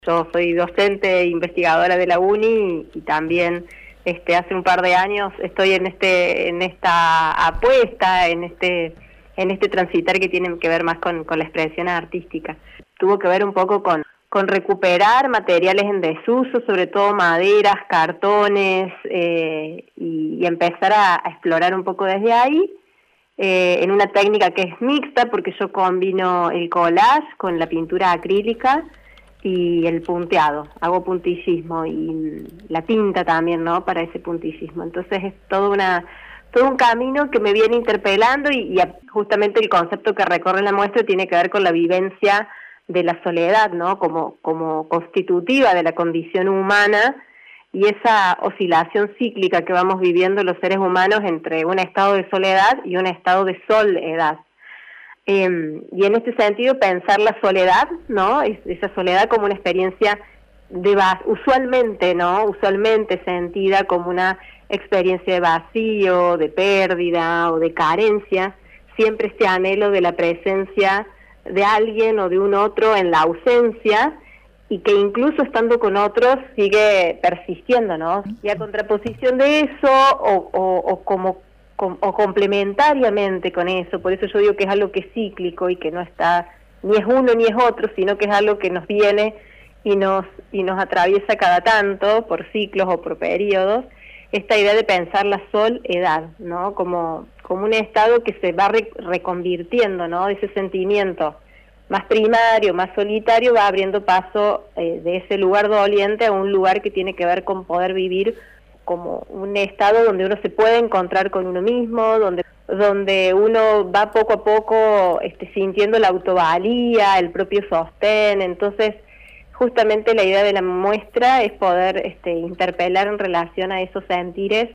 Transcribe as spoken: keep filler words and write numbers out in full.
Yo soy docente e investigadora de la UNI y, y también este, hace un par de años estoy en este en esta apuesta, en este en este transitar que tiene que ver más con, con la expresión artística. Tuvo que ver un poco con, con recuperar materiales en desuso, sobre todo maderas, cartones, eh, y, y empezar a, a explorar un poco desde ahí, eh, en una técnica que es mixta, porque yo combino el collage con la pintura acrílica y el punteado, hago puntillismo y la tinta también, ¿no?, para ese puntillismo. Entonces es todo una todo un camino que me viene interpelando y, y justamente el concepto que recorre la muestra tiene que ver con la vivencia de la soledad, ¿no?, como como constitutiva de la condición humana y esa oscilación cíclica que vamos viviendo los seres humanos entre un estado de soledad y un estado de soledad. Eh, y en este sentido pensar la soledad, ¿no?, es, esa soledad como una experiencia de va usualmente, ¿no?, usualmente sentida como una experiencia de vacío, de pérdida o de carencia, siempre este anhelo de la presencia de alguien o de un otro en la ausencia y que incluso estando con otros sigue persistiendo, ¿no? Y a contraposición de eso o, o, o como o complementariamente con eso, por eso yo digo que es algo que es cíclico y que no está, ni es uno ni es otro, sino que es algo que nos viene y nos y nos atraviesa cada tanto, por ciclos o por periodos, esta idea de pensar la soledad, ¿no?, como, como un estado que se va re, reconvirtiendo, ¿no?, ese sentimiento más primario, más solitario, va abriendo paso eh, de ese lugar doliente a un lugar que tiene que ver con poder vivir como un estado donde uno se puede encontrar con uno mismo, donde donde uno va poco a poco este, sintiendo la autovalía, el propio sostén. Entonces, justamente la idea de la muestra es poder este, interpelar en relación a esos sentires